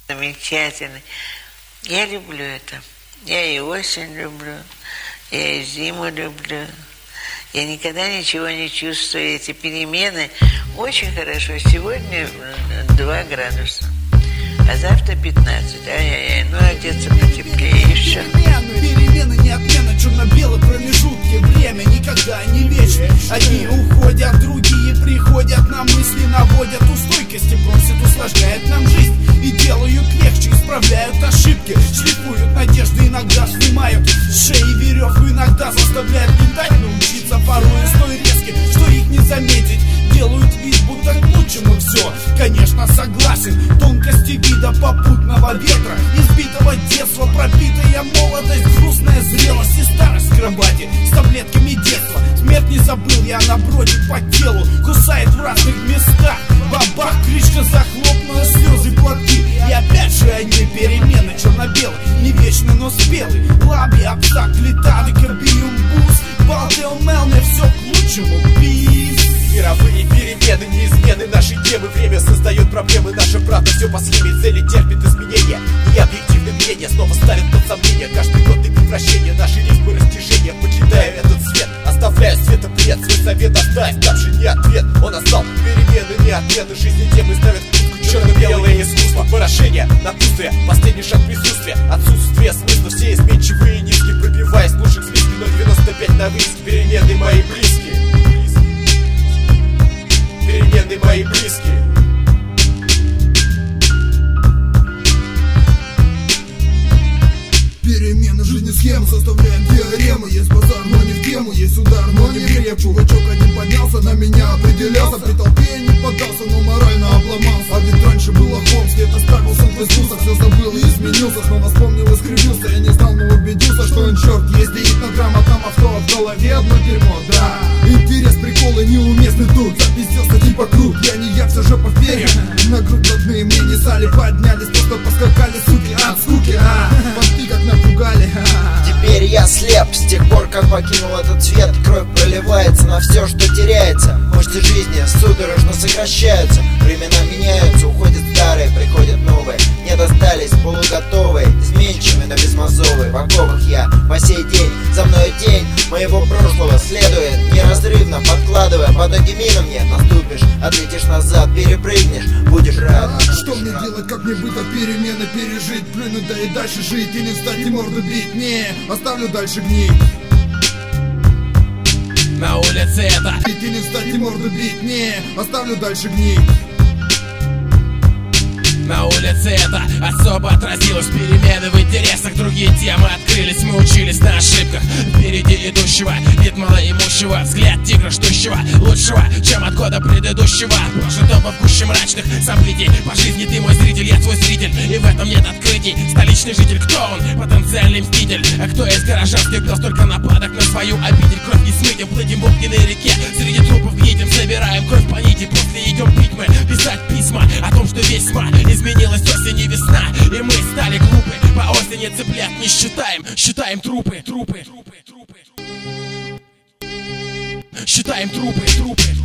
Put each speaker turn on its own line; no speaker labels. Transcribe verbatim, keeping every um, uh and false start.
Замечательно. Я люблю это. Я и осень люблю, я и зиму люблю. Я никогда ничего не чувствую. Эти перемены очень хорошо. Сегодня два градуса, а завтра пятнадцать. Ай-яй-яй, ну одеться потеплее и все.
Перемены не отмена, черно-белые промежутки. Время никогда не вечно. Одни уходят, другие приходят, на мысли наводят. У стойкости просят, усложняет нам жизнь и делают легче, исправляют ошибки, шлифуют надежды, иногда снимают с шеи веревку, иногда заставляют летать, научиться порой столь резки, что их не заметить. Делают вид, будто к лучшему все. Конечно, согласен, тонкости вида попутного ветра, избитого детства, пропитая молодость, грустная зрелость и старость в кровати с таблетками детства. Смерть не забыл, и она бродит по телу, кусает в разных местах. Бабах, крышка захлопнула, слезы, платки. И опять же они перемены, черно-белый, не вечный, но спелый. Лаби, абсак, летады, карбиум, бус, балдел, мелны, все к лучшему, пиз.
Мировые перемены, неизмены нашей темы. Время создает проблемы, наша правда все по схеме. Цели терпит изменения, и объективное мнение снова ставит под сомнение. Каждый год и превращение, наши рифмы растяжения. Покидая этот свет, оставляю светопред. Свой совет оставь, там же не ответ. Он остал, перемены не отмены. Жизни темы ставят книгу, черно-белое искусство. Выражение, напутствие, последний шаг присутствия. Отсутствие смысла, все изменчивые низки. Пробиваясь лучше к списке ноль девяносто пять на выиске. Перемены мои близкие, перемены мои близкие.
Перемены жизни схемы составляем диаремы. Есть базар, но не в тему, есть удар, но не в реп. Чувачок один поднялся, на меня определялся. При толпе я не поддался, но морально обломался. А ведь раньше было Хомский, это Старбус, он проснулся. Все забыл и изменился, снова вспомнил и скривился. Я не знал, но убедился, что он черт. Ездит на грамотном авто, а в голове одно дерьмо, да. Интерес, приколы неуместны тут. Запиздился типа круг, я не я, все же по перьям. На грудь родные мне не сали, поднялись, просто поскакали, суки, от скуки, а. Понты как напугали, а.
Теперь я слеп, с тех пор как покинул этот свет. Кровь проливается на все, что теряется. Мышцы жизни судорожно сокращаются. Времена меняются, уходят старые, приходят новые. Не достались полуготовые, изменчивые, но безмозовые. В оковах я по сей день, за мной тень моего прошлого следует неразрывно, подкладывая потоки мимо мне. Наступишь, отлетишь назад, перепрыгнешь, будешь рад.
Что мне делать, как мне быть, от перемены пережить? Плюнуть, да и дальше жить, и не встать, и морду бить. Не, оставлю дальше гнить.
На улице это
И не встать, и морду бить. Не, оставлю дальше гнить.
На улице это особо отразилось. Перемены в интересах, другие темы открылись. Мы учились на ошибках впереди идущего. Вид малоимущего, взгляд тигра ждущего лучшего, чем от года предыдущего. Прожитого в гуще мрачных событий. По жизни ты мой зритель, я твой зритель, и в этом нет открытий. Столичный житель, кто он? Потенциальный мститель. А кто из горожанских грез только нападок на свою обитель? Кровь не смыть, плытим в огненной реке. Среди трупов гнитим, собираем кровь по нити. После идем пить мы, писать письма о том, что весьма изменилась осень и весна, и мы стали глупы. По осени цыплят не считаем, считаем трупы, трупы, трупы, трупы. Считаем трупы, трупы.